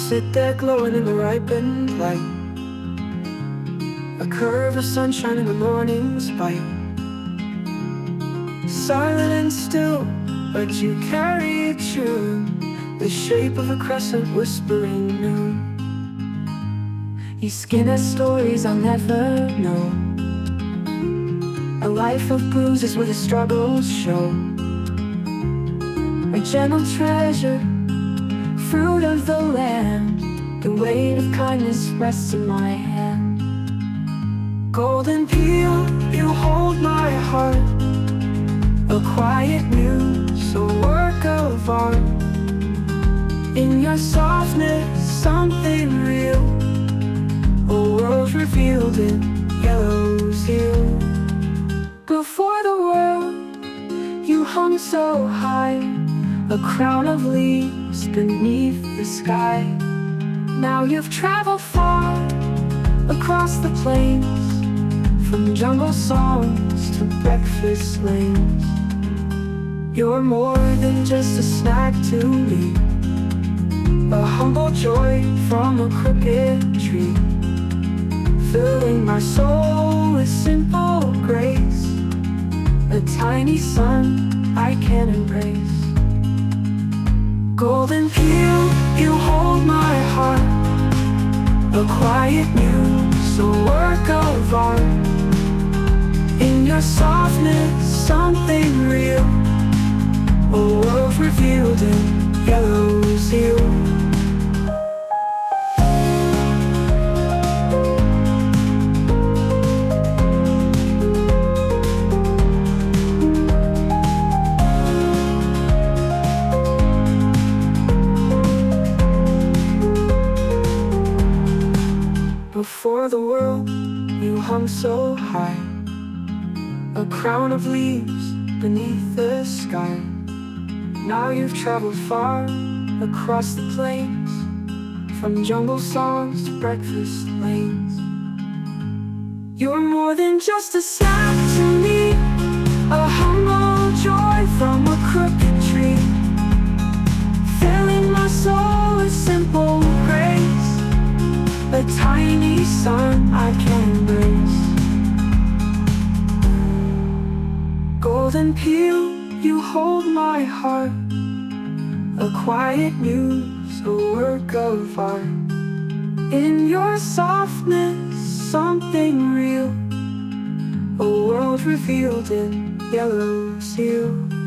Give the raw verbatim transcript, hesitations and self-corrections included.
sit there glowing in the ripened light, a curve of sunshine in the morning's bite. Silent and still, but you carry a tune, the shape of a crescent whispering noon. Your skin has stories I'll never know, a life of bruises where the struggles show. A gentle treasure, fruit of the land, the weight of kindness rests in my hand. Golden peel, you hold my heart, a quiet muse, a work of art. In your softness, something real, a world revealed in yellow's hue. Before the world, you hung so high, a crown of leaves beneath the sky. Now you've traveled far across the plains, from jungle songs to breakfast lanes. You're more than just a snack to me, a humble joy from a crooked tree, filling my soul with simple grace, a tiny sun I can embrace. Golden peel, you hold my heart, a quiet muse, a work of art. In your softness, something real, a world revealed in yellow's hue. Before the world, you hung so high, a crown of leaves beneath the sky. Now you've traveled far across the plains, from jungle songs to breakfast lanes. You're more than just a snack to me, a humble joy from a crooked tree, filling my soul with simple grace, a tiny sun I can embrace. Golden peel, you hold my heart, a quiet muse, a work of art. In your softness, something real, a world revealed in yellow's hue.